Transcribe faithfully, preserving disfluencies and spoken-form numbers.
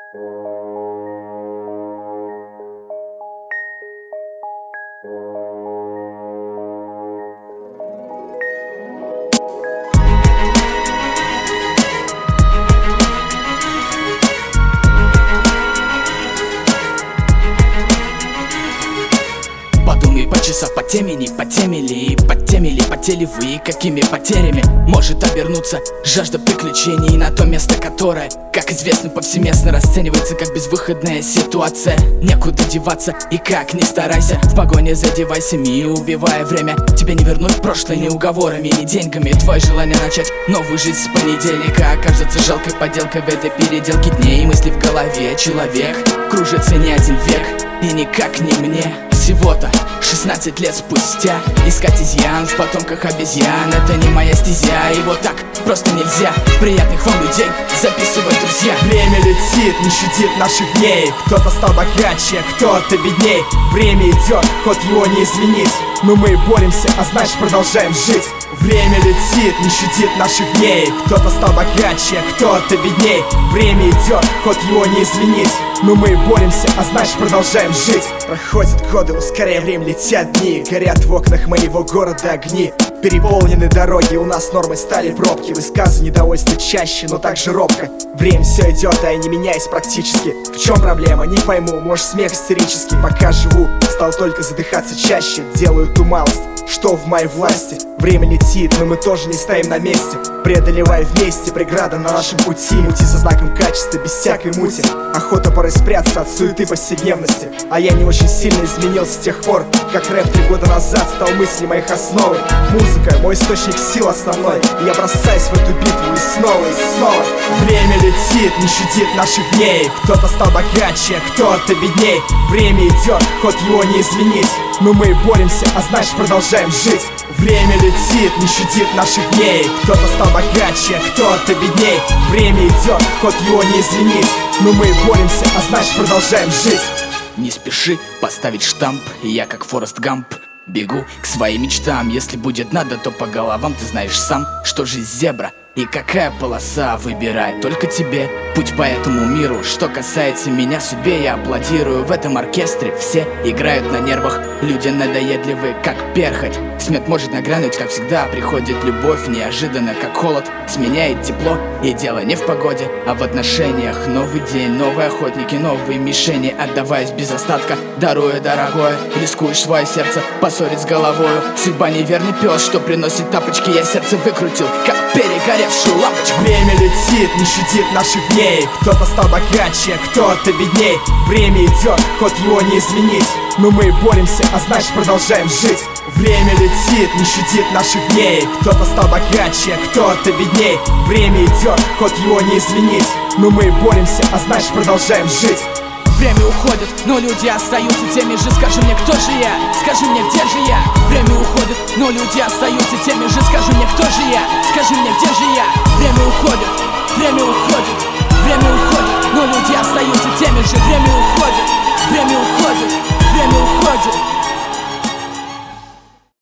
Почесав по темени, по теме ли, под теми ли потели вы, какими потерями может обернуться жажда приключений на то место, которое, как известно, повсеместно расценивается как безвыходная ситуация. Некуда деваться и как ни старайся, в погоне за девайсами, убивая время. Тебе не вернуть прошлое ни уговорами, ни деньгами. Твое желание начать новую жизнь с понедельника окажется жалкой поделкой в этой переделке дней. Мысли в голове, человек кружится не один век, и никак не мне. Всего-то шестнадцать лет спустя искать изъян в потомках обезьян — это не моя стезя. И вот так просто нельзя приятных вам людей записывать, друзья. Время летит, не щадит наших дней. Кто-то стал богаче, кто-то бедней. Время идет, ход его не изменить, но мы боремся, а значит продолжаем жить. Время летит, не щадит наших дней. Кто-то стал богаче, кто-то бедней. Время идет, ход его не изменить, но мы боремся, а значит продолжаем жить. Проходят годы, ускоряя время, летят дни. Горят в окнах моего города огни. Переполнены дороги, у нас нормой стали пробки. Высказы недовольства чаще, но также робко. Время все идет, а я не меняюсь практически. В чем проблема, не пойму, может смех истерический. Пока живу, стал только задыхаться чаще. Делаю ту малость, что в моей власти. Время летит, но мы тоже не стоим на месте. Преодолевая вместе преграды на нашем пути. Мути со знаком качества, без всякой мути. Охота порой спрятаться от суеты повседневности. А я не очень сильно изменился с тех пор, как рэп три года назад стал мыслью моих основой. Музыка — мой источник сил основной. И я бросаюсь в эту битву и снова, и снова. Время летит, не щадит наших дней. Кто-то стал богаче, кто-то бедней. Время идет, ход его не изменить, но мы боремся, а значит продолжаем жить. Время летит, не щадит наших дней. Кто-то стал богаче, кто-то бедней. Время идет, ход его не изменить, но мы боремся, а значит продолжаем жить. Не спеши поставить штамп, и я как Форест Гамп бегу к своим мечтам. Если будет надо, то по головам ты знаешь сам, что жизнь зебра и какая полоса. Выбирай только тебе путь по этому миру. Что касается меня, судьбе я аплодирую. В этом оркестре все играют на нервах. Люди надоедливы, как перхоть. Смерть может нагрянуть, как всегда. Приходит любовь неожиданно, как холод сменяет тепло. И дело не в погоде, а в отношениях. Новый день, новые охотники, новые мишени. Отдаваясь без остатка, даруя дорогое. Рискуешь свое сердце поссорить с головою. Судьба неверный пес, что приносит тапочки. Я сердце выкрутил, как перегоревшую лампочку. Время летит, не щадит наших дней. Кто-то стал богаче, кто-то бедней. Время идет, ход его не изменить, но мы боремся, а значит продолжаем жить. Время летит, не щадит наших дней. Кто-то стал богаче, кто-то бедней. Время идет, ход его не изменить, но мы боремся, а значит продолжаем жить. Время уходит, но люди остаются теми же. Скажи мне, кто же я? Скажи мне, где же я? Время уходит, но люди остаются теми же. Скажи мне, кто же я? Скажи мне, где же я? Время уходит, время уходит, время уходит, но люди остаются теми же. Время